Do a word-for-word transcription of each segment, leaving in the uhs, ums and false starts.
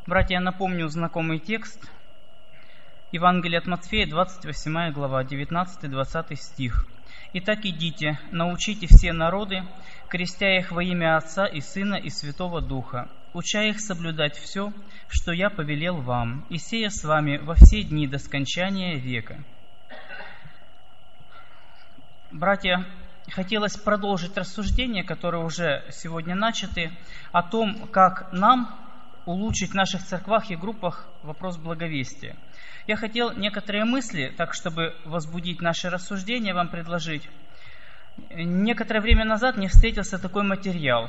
Братья, я напомню знакомый текст. Евангелие от Матфея, двадцать восьмая глава, девятнадцатый-двадцатый стих. «Итак идите, научите все народы, крестя их во имя Отца и Сына и Святого Духа, уча их соблюдать все, что я повелел вам, и сея с вами во все дни до скончания века». Братья, хотелось продолжить рассуждения, которые уже сегодня начаты, о том, как нам улучшить в наших церквах и группах вопрос благовестия. Я хотел некоторые мысли, так чтобы возбудить наши рассуждения, вам предложить. Некоторое время назад мне встретился такой материал.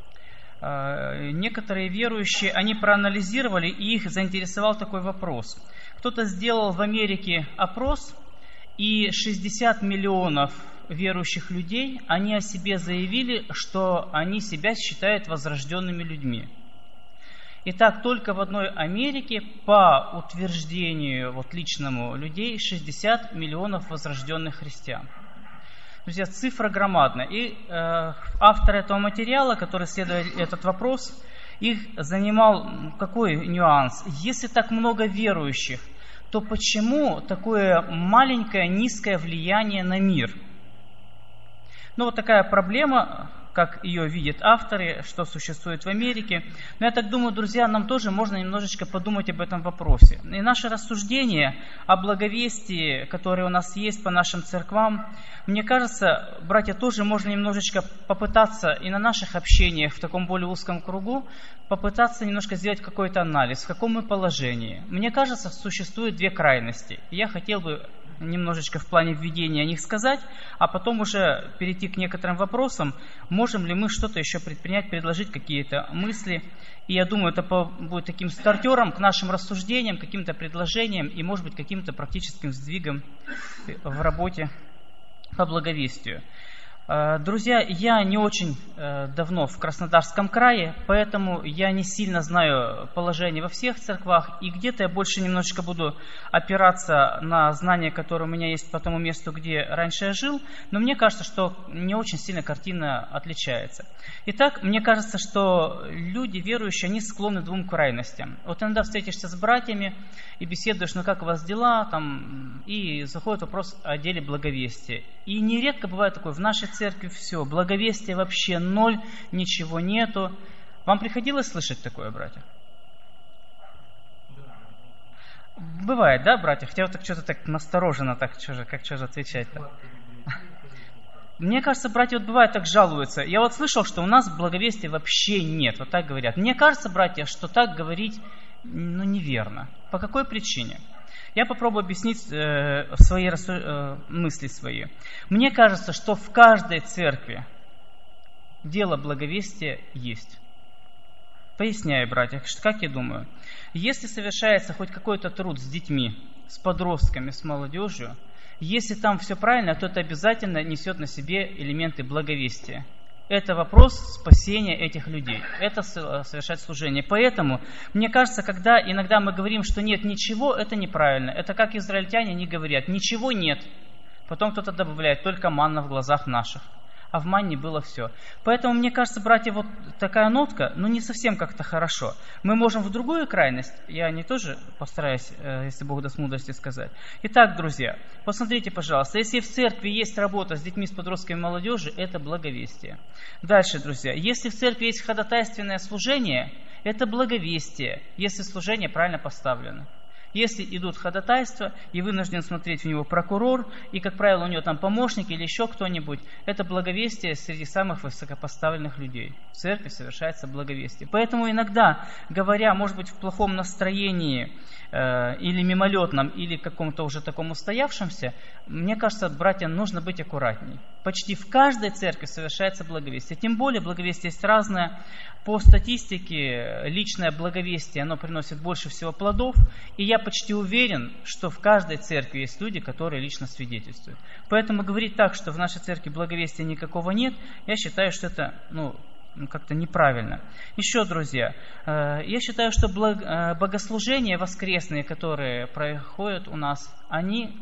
Некоторые верующие, они проанализировали, и их заинтересовал такой вопрос. Кто-то сделал в Америке опрос, и шестьдесят миллионов верующих людей, они о себе заявили, что они себя считают возрожденными людьми. Итак, только в одной Америке, по утверждению вот личному людей, шестьдесят миллионов возрожденных христиан. Друзья, цифра громадная. И э, автор этого материала, который исследует этот вопрос, их занимал какой нюанс? Если так много верующих, то почему такое маленькое, низкое влияние на мир? Ну, вот такая проблема, как ее видят авторы, что существует в Америке. Но я так думаю, друзья, нам тоже можно немножечко подумать об этом вопросе. И наше рассуждение о благовестии, которое у нас есть по нашим церквам, мне кажется, братья, тоже можно немножечко попытаться и на наших общениях в таком более узком кругу, попытаться немножко сделать какой-то анализ, в каком мы положении. Мне кажется, существует две крайности. Я хотел бы немножечко в плане введения о них сказать, а потом уже перейти к некоторым вопросам, можем ли мы что-то еще предпринять, предложить какие-то мысли. И я думаю, это будет таким стартером к нашим рассуждениям, каким-то предложениям и, может быть, каким-то практическим сдвигом в работе по благовестию. Друзья, я не очень давно в Краснодарском крае, поэтому я не сильно знаю положение во всех церквах, и где-то я больше немножечко буду опираться на знания, которые у меня есть по тому месту, где раньше я жил, но мне кажется, что не очень сильно картина отличается. Итак, мне кажется, что люди верующие, они склонны к двум крайностям. Вот иногда встретишься с братьями и беседуешь, ну как у вас дела, там, и заходит вопрос о деле благовестия. И нередко бывает такое, в нашей церкви все, благовестия вообще ноль, ничего нету. Вам приходилось слышать такое, братья? Бывает, да, братья? Хотя вот так что-то так настороженно, так что же, как что же отвечать-то? Мне кажется, братья, вот бывает так жалуются. Я вот слышал, что у нас благовестия вообще нет, вот так говорят. Мне кажется, братья, что так говорить, ну, неверно. По какой причине? Я попробую объяснить э, свои рассу... э, мысли свои. Мне кажется, что в каждой церкви дело благовестия есть. Поясняю, братья, как я думаю. Если совершается хоть какой-то труд с детьми, с подростками, с молодежью, если там все правильно, то это обязательно несет на себе элементы благовестия. Это вопрос спасения этих людей. Это совершать служение. Поэтому, мне кажется, когда иногда мы говорим, что нет ничего, это неправильно. Это как израильтяне не говорят. Ничего нет. Потом кто-то добавляет, только манна в глазах наших. А в манне было все. Поэтому, мне кажется, братья, вот такая нотка, ну не совсем как-то хорошо. Мы можем в другую крайность, я не тоже постараюсь, если Бог даст мудрости сказать. Итак, друзья, посмотрите, пожалуйста, если в церкви есть работа с детьми, с подростками и молодежью, это благовестие. Дальше, друзья, если в церкви есть ходатайственное служение, это благовестие, если служение правильно поставлено. Если идут ходатайства, и вынужден смотреть в него прокурор, и, как правило, у него там помощник или еще кто-нибудь, это благовестие среди самых высокопоставленных людей. В церкви совершается благовестие. Поэтому иногда, говоря, может быть, в плохом настроении, э, или мимолетном, или каком-то уже таком устоявшемся, мне кажется, братья, нужно быть аккуратней. Почти в каждой церкви совершается благовестие. Тем более, благовестие есть разное. По статистике, личное благовестие, оно приносит больше всего плодов, и я почти уверен, что в каждой церкви есть люди, которые лично свидетельствуют. Поэтому говорить так, что в нашей церкви благовестия никакого нет, я считаю, что это ну, как-то неправильно. Еще, друзья, я считаю, что богослужения воскресные, которые проходят у нас, они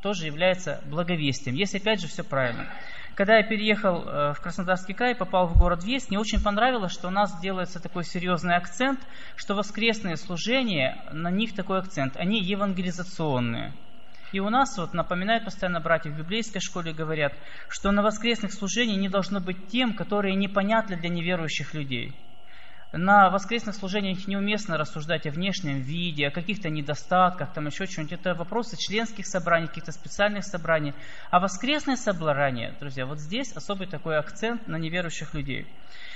тоже является благовестием, если опять же все правильно. Когда я переехал в Краснодарский край, попал в город Весть, мне очень понравилось, что у нас делается такой серьезный акцент, что воскресные служения, на них такой акцент, они евангелизационные. И у нас, вот напоминают постоянно братья в библейской школе, говорят, что на воскресных служениях не должно быть тем, которые непонятны для неверующих людей. На воскресных служениях неуместно рассуждать о внешнем виде, о каких-то недостатках, там еще что-нибудь. Это вопросы членских собраний, каких-то специальных собраний. А воскресные собрания, друзья, вот здесь особый такой акцент на неверующих людей.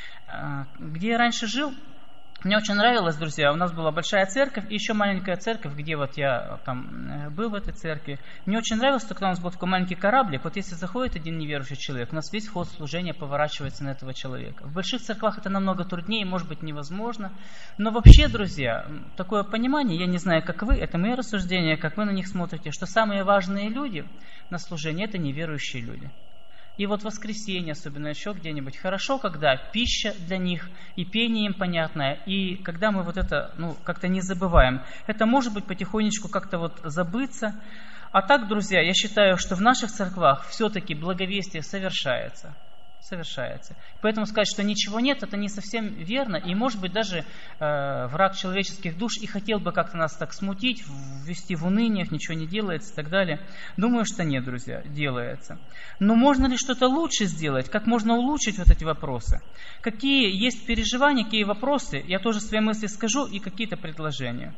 Где я раньше жил, мне очень нравилось, друзья, у нас была большая церковь и еще маленькая церковь, где вот я там был в этой церкви. Мне очень нравилось, что когда у нас был такой маленький кораблик, вот если заходит один неверующий человек, у нас весь ход служения поворачивается на этого человека. В больших церквах это намного труднее, может быть невозможно. Но вообще, друзья, такое понимание, я не знаю, как вы, это мои рассуждения, как вы на них смотрите, что самые важные люди на служении – это неверующие люди. И вот в воскресенье, особенно еще где-нибудь, хорошо, когда пища для них, и пение им понятное, и когда мы вот это, ну, как-то не забываем. Это может быть потихонечку как-то вот забыться. А так, друзья, я считаю, что в наших церквах все-таки благовестие совершается. Совершается. Поэтому сказать, что ничего нет, это не совсем верно. И, может быть, даже э, враг человеческих душ и хотел бы как-то нас так смутить, ввести в уныние, ничего не делается и так далее. Думаю, что нет, друзья, делается. Но можно ли что-то лучше сделать? Как можно улучшить вот эти вопросы? Какие есть переживания, какие вопросы? Я тоже свои мысли скажу и какие-то предложения.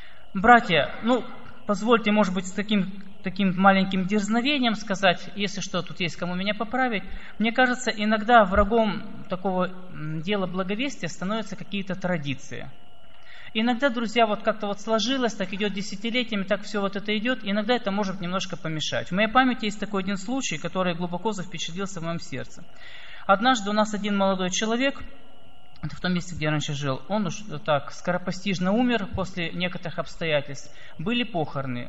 Братья, ну, позвольте, может быть, с таким... таким маленьким дерзновением сказать, если что, тут есть кому меня поправить. Мне кажется, иногда врагом такого дела благовестия становятся какие-то традиции. Иногда, друзья, вот как-то вот сложилось, так идет десятилетиями, так все вот это идет, и иногда это может немножко помешать. В моей памяти есть такой один случай, который глубоко впечатлился в моем сердце. Однажды у нас один молодой человек, в том месте, где я раньше жил, он уж так скоропостижно умер после некоторых обстоятельств. Были похороны.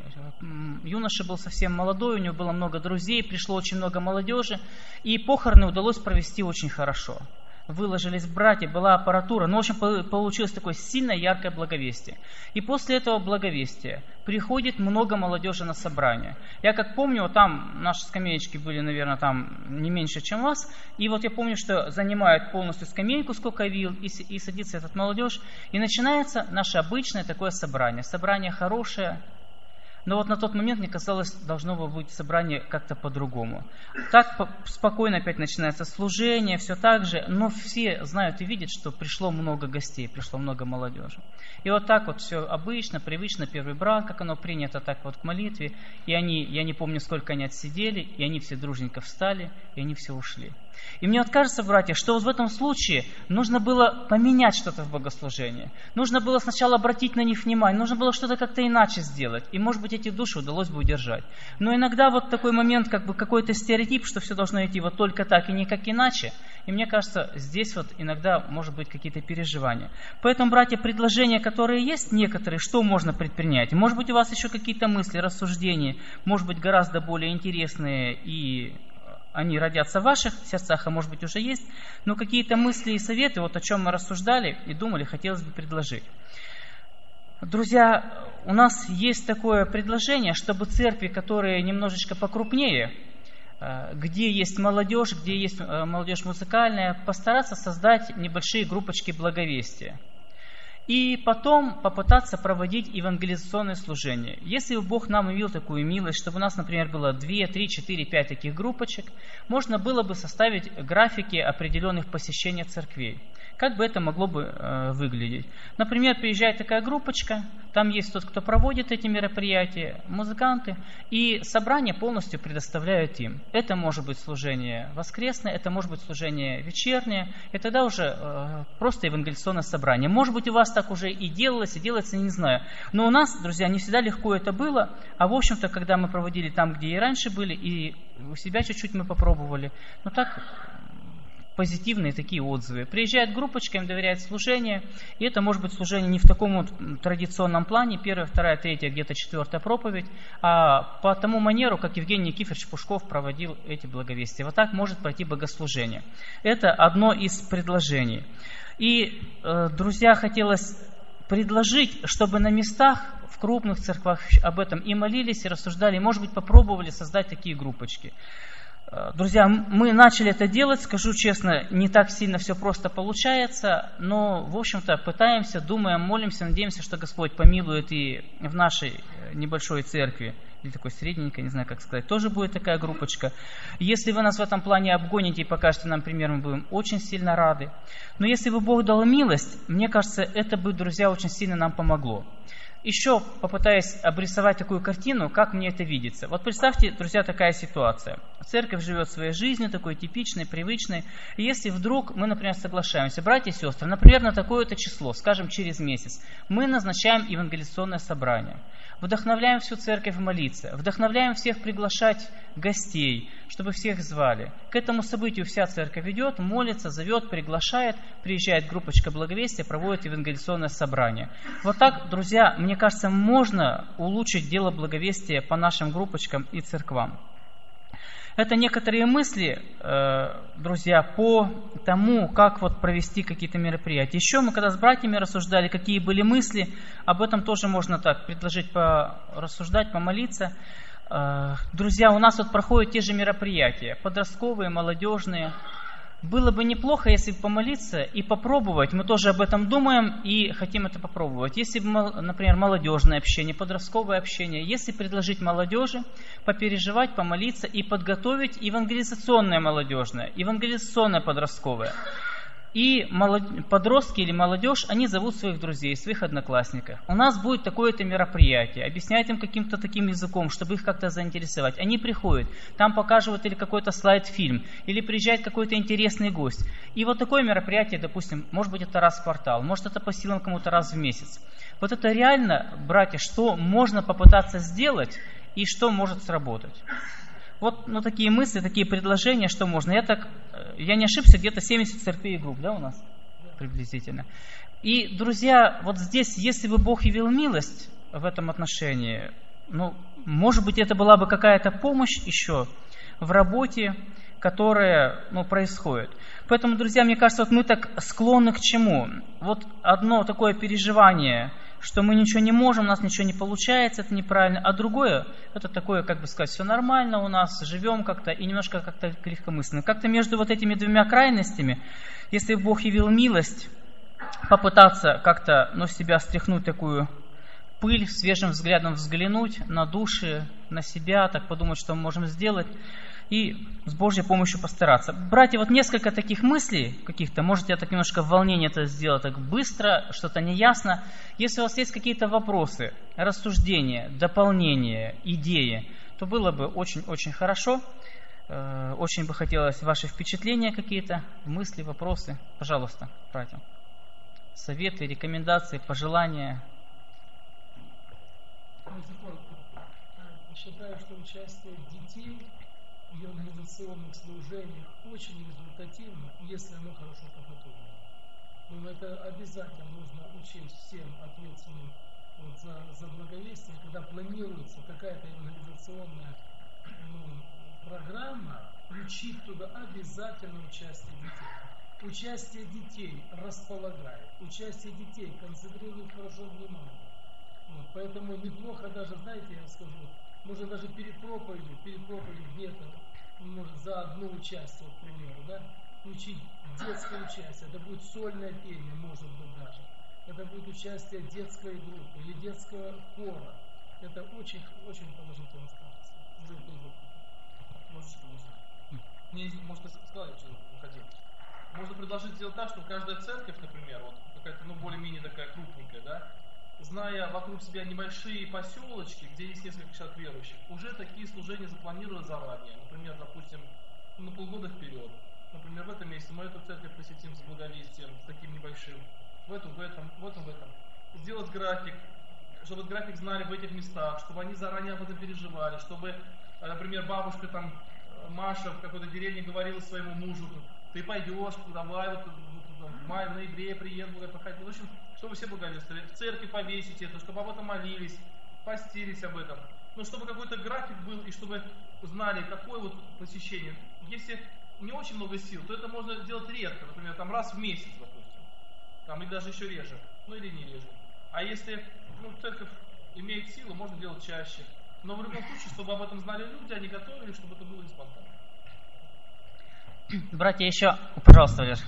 Юноша был совсем молодой, у него было много друзей, пришло очень много молодежи, и похороны удалось провести очень хорошо. Выложились братья, была аппаратура, но в общем получилось такое сильное, яркое благовестие. И после этого благовестия приходит много молодежи на собрание. Я как помню, там наши скамеечки были, наверное, там не меньше, чем у вас, и вот я помню, что занимают полностью скамейку, сколько вил, и, и садится этот молодежь, и начинается наше обычное такое собрание. Собрание хорошее. Но вот на тот момент, мне казалось, должно быть собрание как-то по-другому. Так спокойно опять начинается служение, все так же, но все знают и видят, что пришло много гостей, пришло много молодежи. И вот так вот все обычно, привычно, первый брат, как оно принято, так вот к молитве. И они, я не помню, сколько они отсидели, и они все дружненько встали, и они все ушли. И мне вот кажется, братья, что вот в этом случае нужно было поменять что-то в богослужении. Нужно было сначала обратить на них внимание, нужно было что-то как-то иначе сделать. И, может быть, эти души удалось бы удержать. Но иногда вот такой момент, как бы какой-то стереотип, что все должно идти вот только так и никак иначе. И мне кажется, здесь вот иногда может быть какие-то переживания. Поэтому, братья, предложения, которые есть некоторые, что можно предпринять? Может быть, у вас еще какие-то мысли, рассуждения, может быть, гораздо более интересные, и они родятся в ваших сердцах, а может быть уже есть, но какие-то мысли и советы, вот о чем мы рассуждали и думали, хотелось бы предложить. Друзья, у нас есть такое предложение, чтобы церкви, которые немножечко покрупнее, где есть молодежь, где есть молодежь музыкальная, постараться создать небольшие группочки благовестия. И потом попытаться проводить евангелизационное служение. Если бы Бог нам явил такую милость, чтобы у нас, например, было две, три, четыре, пять таких группочек, можно было бы составить графики определенных посещений церквей. Как бы это могло бы э, выглядеть? Например, приезжает такая группочка, там есть тот, кто проводит эти мероприятия, музыканты, и собрание полностью предоставляют им. Это может быть служение воскресное, это может быть служение вечернее, и тогда уже э, просто евангелизационное собрание. Может быть, у вас так уже и делалось, и делается, не знаю. Но у нас, друзья, не всегда легко это было, а в общем-то, когда мы проводили там, где и раньше были, и у себя чуть-чуть мы попробовали, но так позитивные такие отзывы. Приезжает группочка, им доверяет служение, и это может быть служение не в таком вот традиционном плане, первая, вторая, третья, где-то четвертая проповедь, а по тому манеру, как Евгений Никифорович Пушков проводил эти благовестия. Вот так может пройти богослужение. Это одно из предложений. И, друзья, хотелось предложить, чтобы на местах, в крупных церквах об этом и молились, и рассуждали, и, может быть, попробовали создать такие группочки. Друзья, мы начали это делать, скажу честно, не так сильно все просто получается, но, в общем-то, пытаемся, думаем, молимся, надеемся, что Господь помилует и в нашей небольшой церкви, или такой средненькой, не знаю, как сказать, тоже будет такая группочка. Если вы нас в этом плане обгоните и покажете нам пример, мы будем очень сильно рады. Но если бы Бог дал милость, мне кажется, это бы, друзья, очень сильно нам помогло. Еще попытаюсь обрисовать такую картину, как мне это видится. Вот представьте, друзья, такая ситуация. Церковь живет своей жизнью, такой типичной, привычной. И если вдруг мы, например, соглашаемся, братья и сестры, например, на такое-то число, скажем, через месяц, мы назначаем евангелизационное собрание. Вдохновляем всю церковь молиться, вдохновляем всех приглашать гостей, чтобы всех звали. К этому событию вся церковь идет, молится, зовет, приглашает, приезжает группочка благовестия, проводит евангелизационное собрание. Вот так, друзья, мне кажется, можно улучшить дело благовестия по нашим группочкам и церквам. Это некоторые мысли, друзья, по тому, как вот провести какие-то мероприятия. Еще мы, когда с братьями рассуждали, какие были мысли, об этом тоже можно так предложить порассуждать, помолиться. Друзья, у нас вот проходят те же мероприятия, подростковые, молодежные. Было бы неплохо, если бы помолиться и попробовать, мы тоже об этом думаем и хотим это попробовать. Если бы, например, молодежное общение, подростковое общение, если предложить молодежи, попереживать, помолиться и подготовить евангелизационное молодежное, евангелизационное подростковое. И молод... подростки или молодежь, они зовут своих друзей, своих одноклассников. У нас будет такое-то мероприятие, объяснять им каким-то таким языком, чтобы их как-то заинтересовать. Они приходят, там покажут или какой-то слайд-фильм, или приезжает какой-то интересный гость. И вот такое мероприятие, допустим, может быть это раз в квартал, может это по силам кому-то раз в месяц. Вот это реально, братья, что можно попытаться сделать и что может сработать. Вот ну, такие мысли, такие предложения, что можно. Я так, я не ошибся, где-то семьдесят церквей и групп, да, у нас? Приблизительно. И, друзья, вот здесь, если бы Бог явил милость в этом отношении, ну, может быть, это была бы какая-то помощь еще в работе, которая, ну, происходит. Поэтому, друзья, мне кажется, вот мы так склонны к чему? Вот одно такое переживание, что мы ничего не можем, у нас ничего не получается, это неправильно. А другое, это такое, как бы сказать, все нормально у нас, живем как-то и немножко как-то легкомысленно. Как-то между вот этими двумя крайностями, если Бог явил милость, попытаться как-то, ну, себя стряхнуть такую пыль, свежим взглядом взглянуть на души, на себя, так подумать, что мы можем сделать, и с Божьей помощью постараться. Братья, вот несколько таких мыслей каких-то, может я так немножко в волнении это сделал так быстро, что-то неясно. Если у вас есть какие-то вопросы, рассуждения, дополнения, идеи, то было бы очень-очень хорошо. Очень бы хотелось ваши впечатления какие-то, мысли, вопросы. Пожалуйста, братья. Советы, рекомендации, пожелания. Считаю, что участие детей в организационных служениях очень результативно, если оно хорошо подготовлено. Но это обязательно нужно учесть всем ответственным вот за, за благовестие, когда планируется какая-то организационная ну, программа, включить туда обязательно участие детей. Участие детей располагает, участие детей концентрирует хорошо внимание. Вот, поэтому неплохо даже, знаете, я скажу, можно даже перед проповедью, перед проповедью где-то, может, за одно участие, к примеру, да, включить детское участие. Это будет сольное пение, может быть, даже. Это будет участие детской группы или детского хора. Это очень, очень положительно скажется. Уже эту группу. Может, можно? Мне, можно сказать, что хотел. Можно предложить сделать так, что каждая церковь, например, вот какая-то, ну, более-менее такая крупненькая, да, зная вокруг себя небольшие поселочки, где есть несколько человек верующих, уже такие служения запланировать заранее. Например, допустим, на полгода вперед. Например, в этом месяце мы эту церковь посетим с благовестием, с таким небольшим. В этом, в этом, в этом, в этом. Сделать график, чтобы этот график знали в этих местах, чтобы они заранее об этом переживали, чтобы, например, бабушка там, Маша в какой-то деревне говорила своему мужу: ты пойдешь, давай, вот, в мае, в ноябре приеду, проходить. В общем, чтобы все благовествовали, в церкви повесить это, чтобы об этом молились, постились об этом. Ну, чтобы какой-то график был, и чтобы знали, какое вот посещение. Если не очень много сил, то это можно сделать редко, например, там раз в месяц, допустим. Там, или даже еще реже, ну или не реже. А если ну, церковь имеет силу, можно делать чаще. Но в любом случае, чтобы об этом знали люди, они готовились, чтобы это было не спонтанно. Братья, еще, пожалуйста, Валер.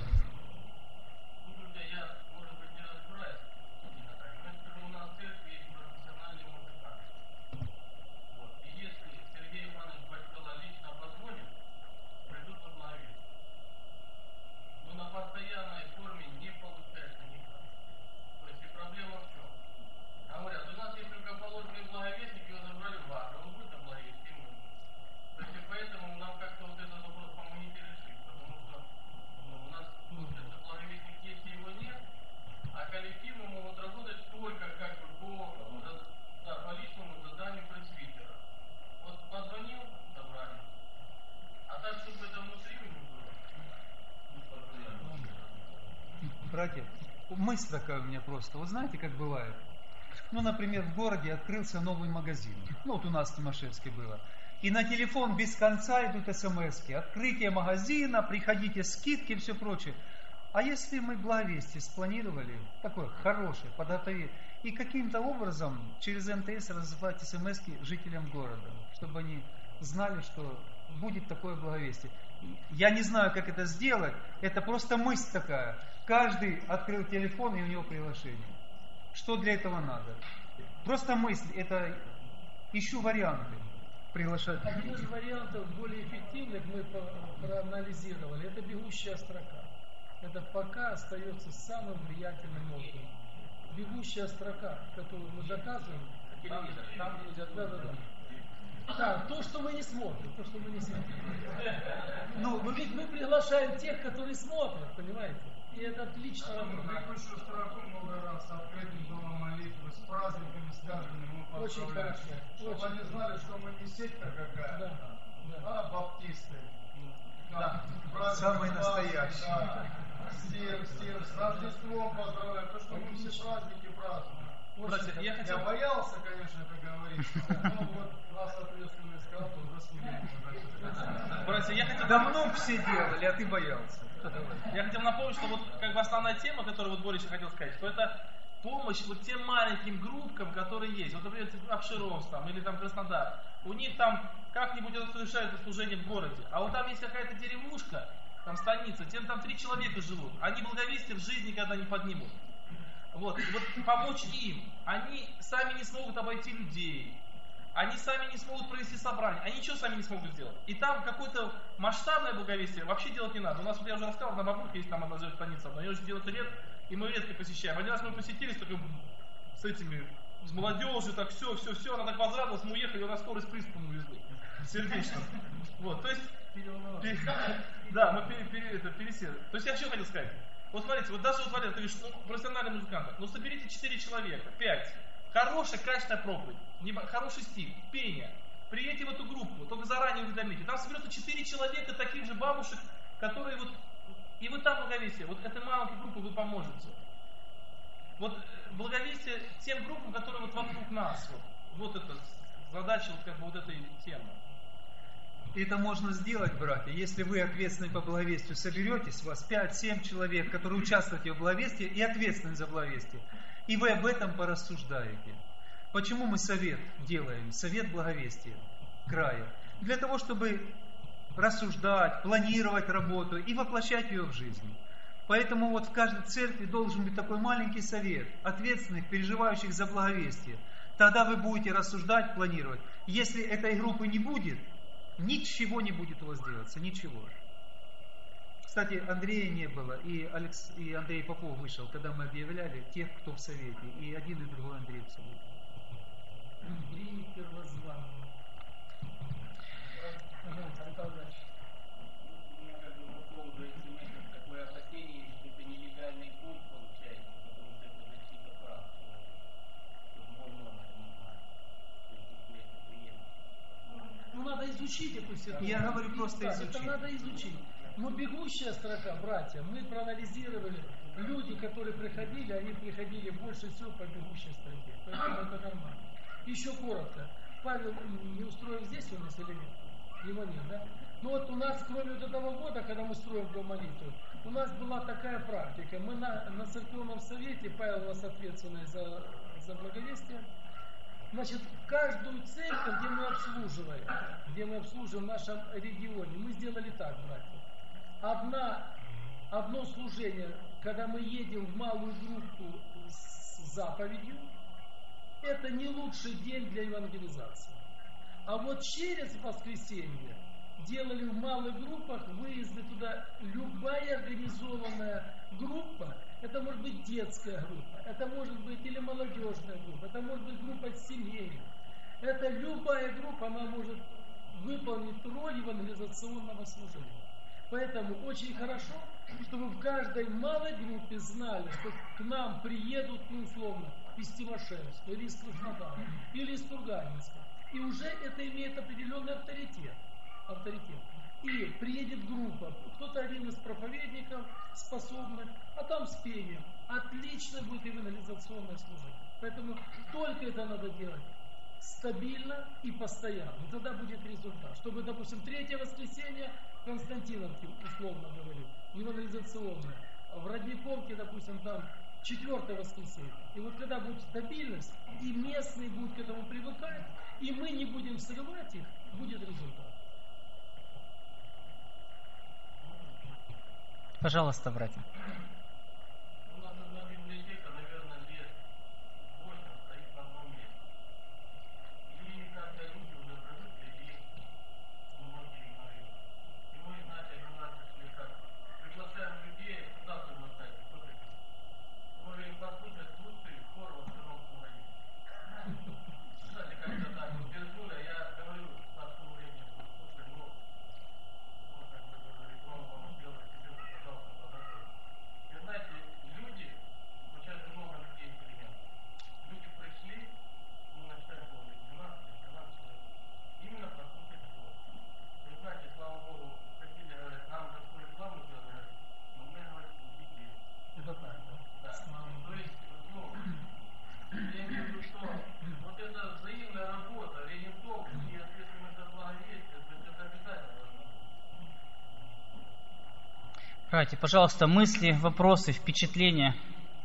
Братья, мысль такая у меня просто. Вот знаете, как бывает? Ну, например, в городе открылся новый магазин. Ну, вот у нас в Тимошевске было. И на телефон без конца идут смс-ки. Открытие магазина, приходите, скидки, все прочее. А если мы благовестие спланировали, такое хорошее, подготовили, и каким-то образом через эм тэ эс рассылать смс-ки жителям города, чтобы они знали, что будет такое благовестие. Я не знаю, как это сделать, это просто мысль такая. Каждый открыл телефон, и у него приглашение. Что для этого надо? Просто мысль, это ищу варианты приглашать. Один из вариантов более эффективных мы проанализировали, это бегущая строка. Это пока остается самым влиятельным органом. Бегущая строка, которую мы заказываем, там, там идет, да, да, да. Да, то, что мы не смотрим, то, что мы не смотрим. Ну, но ведь мы приглашаем тех, которые смотрят, понимаете? И это отлично работает. Бегущую строку много раз с открытым домом молитвы, с праздниками, с каждым мы Очень хорошо. Чтобы Очень они знали, что мы не секта какая-то, да, да. а баптисты. Да. Да. Самые настоящие. Да. С тем, с тем, с Рождеством поздравляю, то, что мы все праздники празднуем. Братья, я хотел... Я боялся, конечно, это говорить, но вот нас ответственный сказал, то уже смиренно. Братья, я хотел... Давно все делали, а ты боялся. Я хотел напомнить, что вот как бы основная тема, которую вот Борис хотел сказать, что это помощь вот тем маленьким группкам, которые есть. Вот, например, Обшировск там, или там Краснодар. У них там как-нибудь это совершается служение в городе. А вот там есть какая-то деревушка, там станица, тем там три человека живут. Они благовестие в жизни никогда не поднимут. Вот, и вот помочь им. Они сами не смогут обойти людей. Они сами не смогут провести собрание. Они ничего сами не смогут сделать. И там какое-то масштабное благовестие вообще делать не надо. У нас, вот я уже рассказал, на Бабурке есть там одна живет станица, но ее уже девяносто лет, и мы редко посещаем. Один раз мы посетили с, таким, с этими, с молодежью, так все, все, все, она так возрадовалась, мы уехали, ее на скорость приступом увезли. Сердечно. Вот, то есть, пере, да, мы пере, пере, это, пересели. То есть я что хотел сказать? Вот смотрите, вот даже вот Валерий, ты говоришь, ну, профессиональный музыкант, ну соберите четыре человека, пять. Хорошая, качественная проповедь, хороший стиль, пение. Приедьте в эту группу, только заранее уведомите. Там соберется четыре человека, таких же бабушек, которые вот... И вы там благовестие. Вот этой маленькой группе вы поможете. Вот благовестие тем группам, которые вот вокруг нас. Вот, вот это задача вот как бы вот этой темы. Это можно сделать, братья, если вы ответственны по благовестию соберетесь, у вас пять-семь человек, которые участвуете в благовестии и ответственны за благовестие. И вы об этом порассуждаете. Почему мы совет делаем? Совет благовестия края. Для того, чтобы рассуждать, планировать работу и воплощать ее в жизнь. Поэтому вот в каждой церкви должен быть такой маленький совет, ответственных, переживающих за благовестие. Тогда вы будете рассуждать, планировать. Если этой группы не будет, ничего не будет у вас делаться, ничего. Кстати, Андрея не было, и, Алекс, и Андрей Попов вышел, когда мы объявляли тех, кто в совете, и один, и другой Андрей в совете. Андрей первозванный. Антон Ильич. У меня как бы по поводу смс такое опасение, что это нелегальный путь получается, потому что это защита прав. Можно Ну надо изучить эту ситуацию. Я говорю просто изучить. Это надо изучить. Но бегущая строка, братья, мы проанализировали, люди, которые приходили, они приходили больше всего по бегущей строке. Поэтому это нормально. Еще коротко. Павел не устроил здесь у нас или нет? Его нет, да? Ну вот у нас, кроме вот этого года, когда мы строим дом молитвы, у нас была такая практика. Мы на, на церковном совете, Павел у нас ответственный за, за благовестие, значит, каждую церковь, где мы обслуживаем, где мы обслуживаем в нашем регионе, мы сделали так, братья. Одна, одно служение, когда мы едем в малую группу с заповедью, это не лучший день для евангелизации. А вот через воскресенье делали в малых группах выезды туда. Любая организованная группа, это может быть детская группа, это может быть или молодежная группа, это может быть группа семей. Это любая группа, она может выполнить роль евангелизационного служения. Поэтому очень хорошо, чтобы в каждой малой группе знали, что к нам приедут, ну, условно, из Тимошевска, или из Краснодара, или из Турганинска. И уже это имеет определенный авторитет. авторитет. И приедет группа, кто-то один из проповедников способных, а там с пением. Отлично будет евангелизационное служение. Поэтому только это надо делать стабильно и постоянно. И тогда будет результат. Чтобы, допустим, третье воскресенье в Константиновке, условно говорю, евангелизационное, в Родниковке, допустим, там четвертое воскресенье. И вот когда будет стабильность, и местные будут к этому привыкать, и мы не будем срывать их, будет результат. Пожалуйста, братья. У нас одна библиотека, наверное, лет восемь стоит на одном месте. И как-то люди уже привыкли, и многие говорят. И мы начали, у нас пришли как, приглашаем людей, куда приглашаете, кто пришел? Говорим, послушать лучший хор во Свердловском районе. Кстати, как-то так, вот Дерзуля, я говорю нашему времени, слушай, ну, ну, как бы говорит, он вам сделает, тебе, пожалуйста, подготовь. И знаете, люди, вот сейчас много людей интеллигентных, люди пришли, ну, на считать было двенадцать-тринадцать человек, именно послушать хор. Вы знаете, слава Богу, хотели, говорят, нам такую рекламу делают, но мы, говорят, не делаем. Это так, да? Да. То есть, ну, я имею в виду, что вот эта взаимная работа, ориентовка и ответственность за благовестие, то есть это обязательно должно быть. Братья, пожалуйста, мысли, вопросы, впечатления.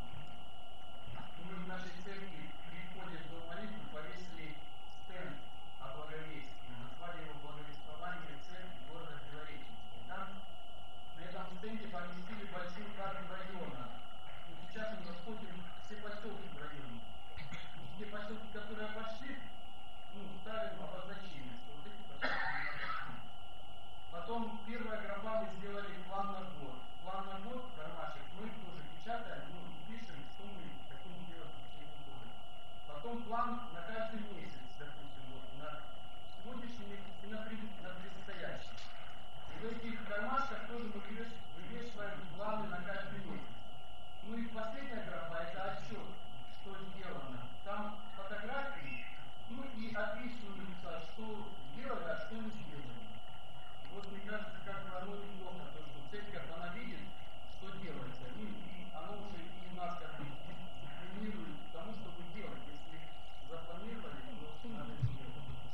Мы в нашей церкви при входе в дом молитвы повесили стенд о благовестии. Назвали его «Благовествование церкви города Белореченска». И там на этом стенде поместили большую карту района. И сейчас мы заходим все поселки в районе. И те поселки, которые обошли, ну, ставим обозначение, что вот эти поселки не обошли. Потом первая гроба мы сделали план на год. План на год, кармашек, мы тоже печатаем, ну, пишем, что мы хотим делать в течение года. Потом план на каждый месяц, допустим, вот, на сегодняшний месяц и на, пред- на предстоящий. И в этих кармашках тоже мы вывеш- вывешиваем планы на каждый месяц. Ну и последняя графа — это отчет, что сделано. Там фотографии, ну и описываются, что сделали, а что не сделали. Вот мне кажется, как бы оно неплохо, то, что церковь, она видит, что делается. Ну, и оно уже и нас как бы дисциплинирует к тому, чтобы делать. Если запланировали, то надо сделать.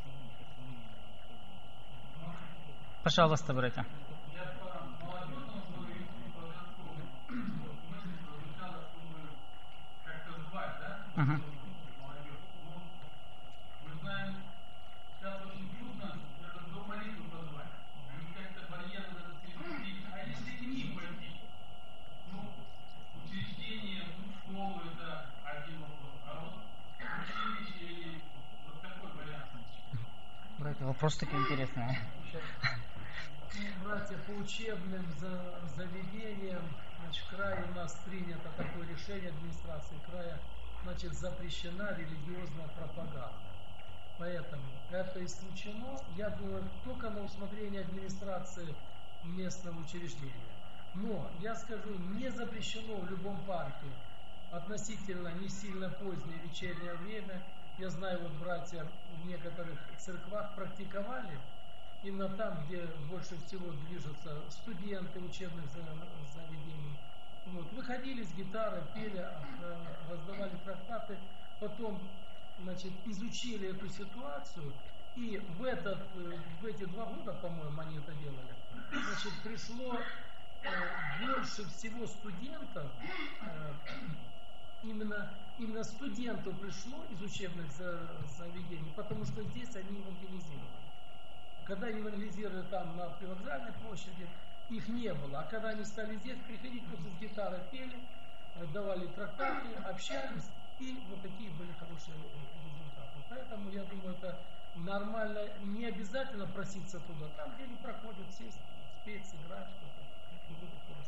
Пожалуйста, братья. Я по молодежному говорю и подростковому. Вот мысль прозвучала, что мы как-то звать, да? Мгм. Молодежь. Ну, мы знаем, сейчас очень трудно этот дом молитвы позвать. Они как-то барьеры надо переступить. А если к ним пойти? Ну, учреждение, ну, школу — это один вопрос. А вот училище или вот такой вариант. Братья, вопрос такой интересный. Ну, братья, по учебным за- заведениям, значит, в крае у нас принято такое решение администрации края, значит, запрещена религиозная пропаганда. Поэтому это исключено, я думаю, только на усмотрение администрации местного учреждения. Но, я скажу, не запрещено в любом парке относительно не сильно позднее вечернее время. Я знаю, вот братья в некоторых церквах практиковали, именно там, где больше всего движутся студенты учебных за- заведений. Вот, выходили с гитарой, пели, э, раздавали трактаты, потом, значит, изучили эту ситуацию И в, этот, в эти два года, по-моему, они это делали, значит, пришло э, больше всего студентов, э, именно, именно студентов пришло из учебных заведений, потому что здесь они евангелизировали. Когда евангелизировали там на привокзальной площади, их не было. А когда они стали здесь приходить, просто с гитарой пели, давали трактаты, общались, и вот такие были хорошие результаты. Поэтому я думаю, это нормально, не обязательно проситься туда. Там, где они проходят, сесть, спеть, сыграть что-то, и будет хорошо.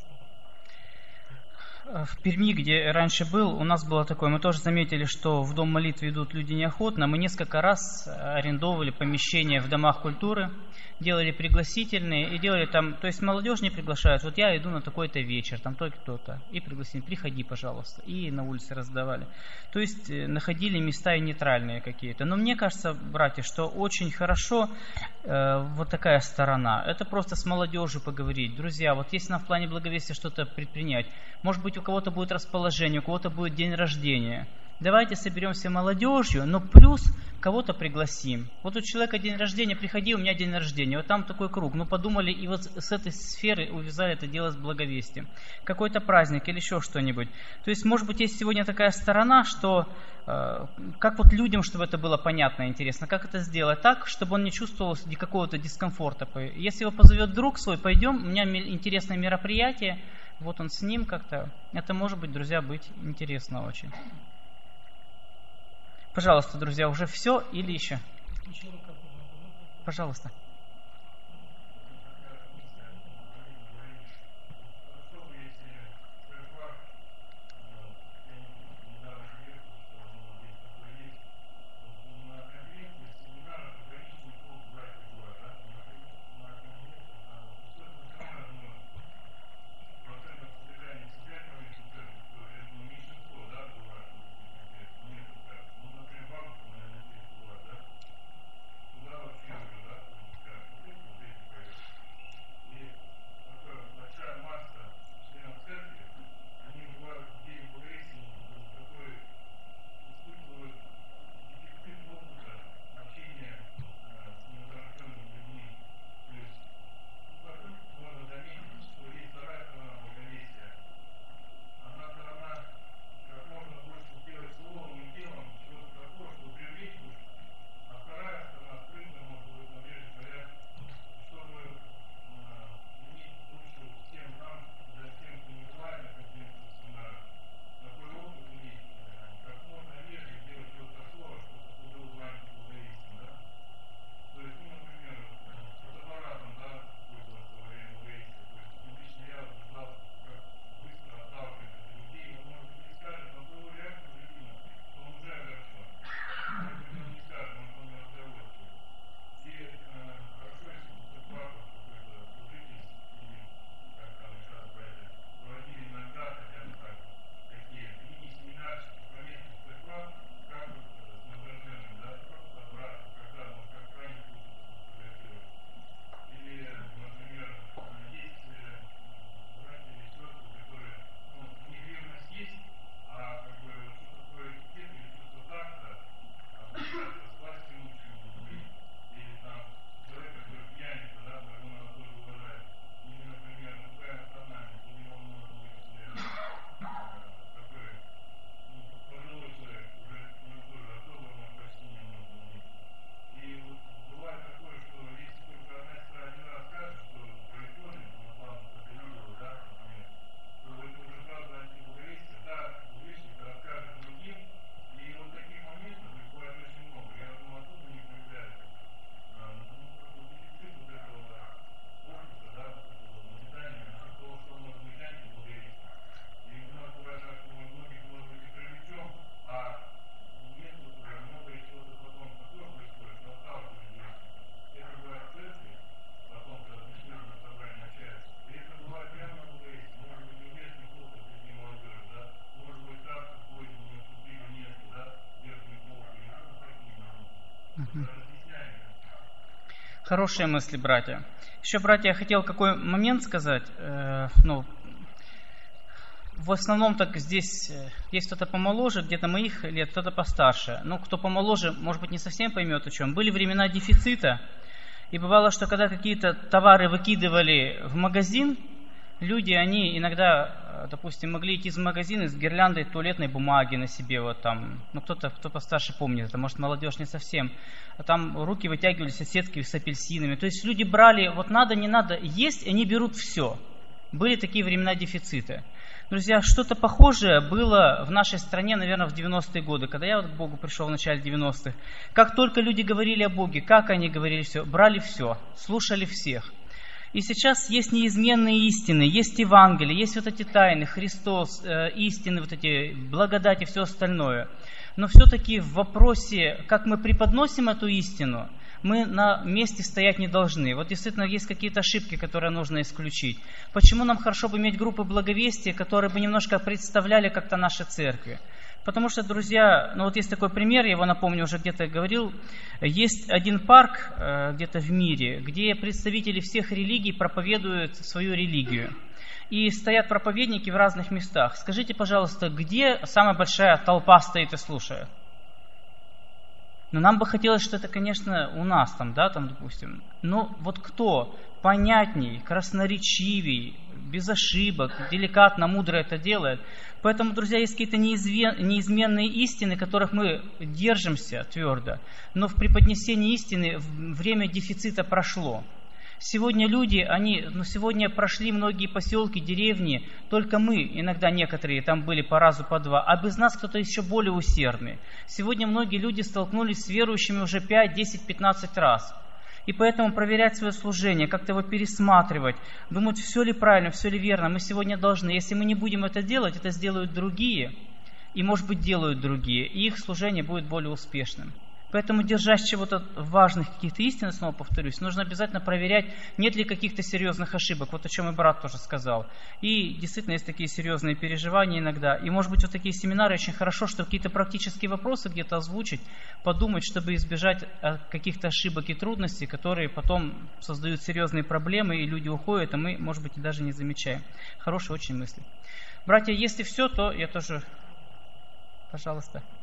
В Перми, где раньше был, у нас было такое, мы тоже заметили, что в дом молитвы идут люди неохотно. Мы несколько раз арендовали помещения в домах культуры, делали пригласительные и делали там, то есть молодежь не приглашают, вот я иду на такой-то вечер, там только кто-то, и пригласили, приходи, пожалуйста, и на улице раздавали. То есть находили места и нейтральные какие-то. Но мне кажется, братья, что очень хорошо э, вот такая сторона, это просто с молодежью поговорить. Друзья, вот если нам в плане благовестия что-то предпринять, может быть, у кого-то будет расположение, у кого-то будет день рождения. Давайте соберемся молодежью, но плюс кого-то пригласим. Вот у человека день рождения, приходи, у меня день рождения. Вот там такой круг. Ну подумали и вот с этой сферы увязали это дело с благовестием. Какой-то праздник или еще что-нибудь. То есть, может быть, есть сегодня такая сторона, что э, как вот людям, чтобы это было понятно и интересно, как это сделать так, чтобы он не чувствовал какого-то дискомфорта. Если его позовет друг свой, пойдем, у меня интересное мероприятие, вот он с ним как-то. Это может быть, друзья, быть интересно очень. Пожалуйста, друзья, уже все или еще? Пожалуйста. Хорошие мысли, братья. Еще, братья, я хотел какой момент сказать. Э, ну, в основном так здесь есть кто-то помоложе, где-то моих лет, кто-то постарше. Ну, кто помоложе, может быть, не совсем поймет о чем. Были времена дефицита, и бывало, что когда какие-то товары выкидывали в магазин, люди, они иногда, допустим, могли идти из магазина с гирляндой туалетной бумаги на себе, вот там, ну кто-то, кто постарше помнит, это может молодежь не совсем, а там руки вытягивались от сетки с апельсинами. То есть люди брали, вот надо, не надо, есть, они берут все. Были такие времена дефицита. Друзья, что-то похожее было в нашей стране, наверное, в девяностые годы, когда я вот к Богу пришел в начале девяностых. Как только люди говорили о Боге, как они говорили все, брали все, слушали всех. И сейчас есть неизменные истины, есть Евангелие, есть вот эти тайны, Христос, э, истины, вот эти благодати, все остальное. Но все-таки в вопросе, как мы преподносим эту истину, мы на месте стоять не должны. Вот действительно есть какие-то ошибки, которые нужно исключить. Почему нам хорошо бы иметь группы благовестия, которые бы немножко представляли как-то наши церкви? Потому что, друзья, ну вот есть такой пример, я его напомню, уже где-то говорил. Есть один парк э, где-то в мире, где представители всех религий проповедуют свою религию. И стоят проповедники в разных местах. Скажите, пожалуйста, где самая большая толпа стоит и слушает? Но нам бы хотелось, что это, конечно, у нас там, да, там, допустим. Но вот кто понятней, красноречивей, без ошибок, деликатно, мудро это делает. Поэтому, друзья, есть какие-то неизменные истины, которых мы держимся твердо. Но в преподнесении истины время дефицита прошло. Сегодня люди, они, ну, сегодня прошли многие поселки, деревни, только мы, иногда некоторые там были по разу, по два, а без нас кто-то еще более усердный. Сегодня многие люди столкнулись с верующими уже пять, десять, пятнадцать раз. И поэтому проверять свое служение, как-то его пересматривать, думать, все ли правильно, все ли верно, мы сегодня должны. Если мы не будем это делать, это сделают другие, и, может быть, делают другие, и их служение будет более успешным. Поэтому, держась чего-то важных, каких-то истин, снова повторюсь, нужно обязательно проверять, нет ли каких-то серьезных ошибок. Вот о чем и брат тоже сказал. И действительно есть такие серьезные переживания иногда. И, может быть, вот такие семинары очень хорошо, что какие-то практические вопросы где-то озвучить, подумать, чтобы избежать каких-то ошибок и трудностей, которые потом создают серьезные проблемы, и люди уходят, а мы, может быть, и даже не замечаем. Хорошие очень мысли. Братья, если все, то я тоже... Пожалуйста.